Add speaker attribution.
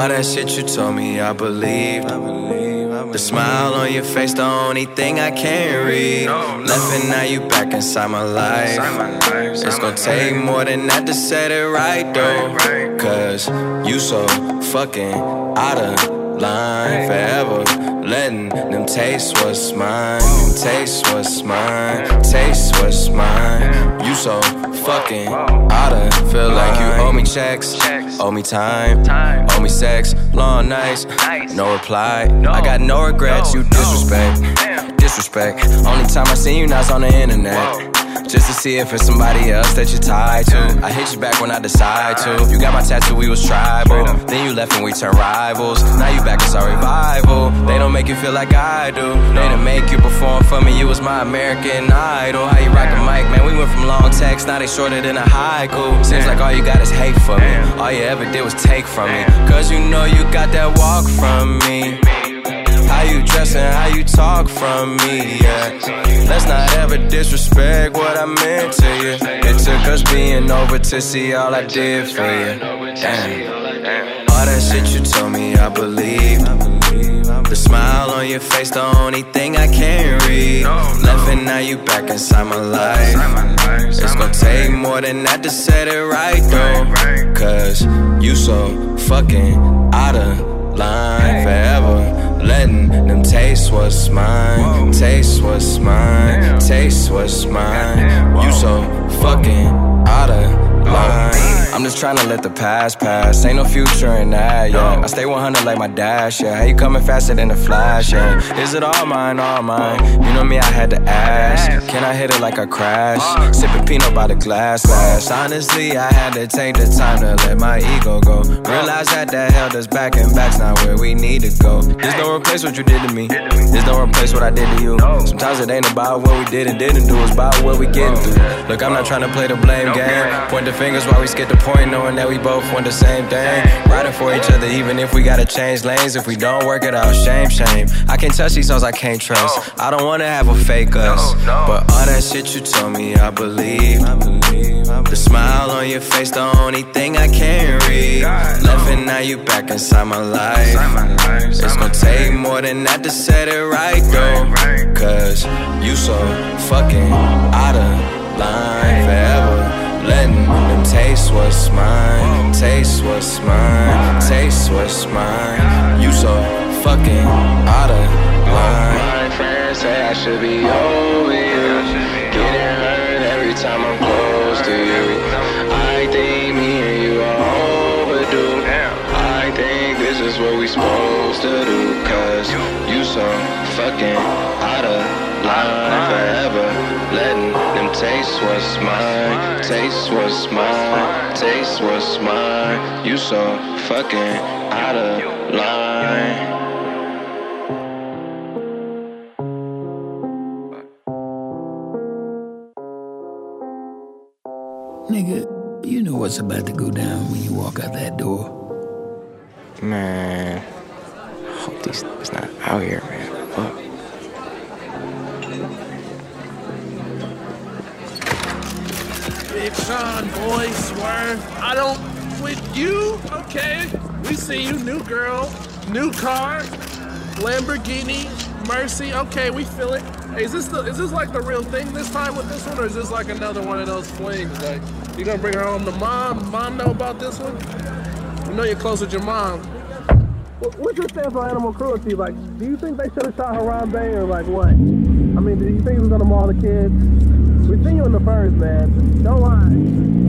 Speaker 1: All that shit you told me, I believe. The smile on your face, the only thing I can't read. Left and now you back inside my life. It's gon' take more than that to set it right though. Cause you so fucking out of line. Forever letting them taste what's mine. Taste what's mine. Taste what's mine. You so fucking out of. Feel like you owe me checks, owe me time, owe me sex, long nights, no reply. I got no regrets, you disrespect. Only time I seen you now's on the internet, just to see if it's somebody else that you're tied to. I hit you back when I decide to. You got my tattoo, we was tribal. Then you left and we turned rivals. Now you back, it's our revival. They don't make you feel like I do. They didn't make you perform for me, you was my American Idol. How you rock a mic, man, we went from long text, now they shorter than a haiku. Seems like all you got is hate for me. All you ever did was take from me. Cause you know you got that walk from me. How you dress and how you talk from me, yeah. Let's not ever disrespect what I meant to you. It took us being over to see all I did for you. Damn. All that shit you told me, I believe. The smile on your face, the only thing I can't read. Left and now you back inside my life. It's gon' take more than that to set it right though. Cause you so fucking out of line. Forever letting them taste what's mine. Taste what's mine. Taste what's mine. You so fucking out of line. I'm just tryna let the past pass. Ain't no future in that, yeah. I stay 100 like my dash, yeah. How you coming faster than the flash, yeah. Is it all mine, all mine? You know me, I had to ask. Can I hit it like I crashed? Sipping Pinot by the glass last. Honestly, I had to take the time to let my ego go. Realize that held us back and back's not where we need to go. There's no replace what you did to me. There's no replace what I did to you. Sometimes it ain't about what we did and didn't do. It's about what we getting through. Look, I'm not tryna play the blame game. Point the fingers while we skip the point, knowing that we both want the same thing. Riding for each other even if we gotta change lanes. If we don't work it out, shame. I can't touch these songs I can't trust. I don't wanna have a fake us, but all that shit you told me, I believe. The smile on your face, the only thing I can't read. Left and now you back inside my life. It's gon' take more than that to set it right though. Cause you so fucking out of line. Forever letting them taste what's mine. Taste what's mine. Taste what's mine. You so fucking out of line. My friends say I should be over you. Getting hurt every time I'm close to you. I think me and you are overdue. I think this is what we supposed to do. Cause you so fucking out of line. Forever letting them taste what's mine. Taste what's mine. Taste what's mine. You so fucking out of line.
Speaker 2: Nigga, you know what's about to go down when you walk out that door.
Speaker 3: Man, I hope these niggas not out here, man. Fuck.
Speaker 4: Big Sean, boy, swerve. I don't with you, okay? We see you, new girl, new car, Lamborghini, Mercy. Okay, we feel it. Hey, is this like the real thing this time with this one, or is this like another one of those flings? Like, you gonna bring her home to mom? Mom know about this one? You know you're close with your mom. What's your stance on animal cruelty? Like, do you think they should have shot Harambe or like what? I mean, do you think he was gonna maul the kids? We seen you in the first, man. Don't lie.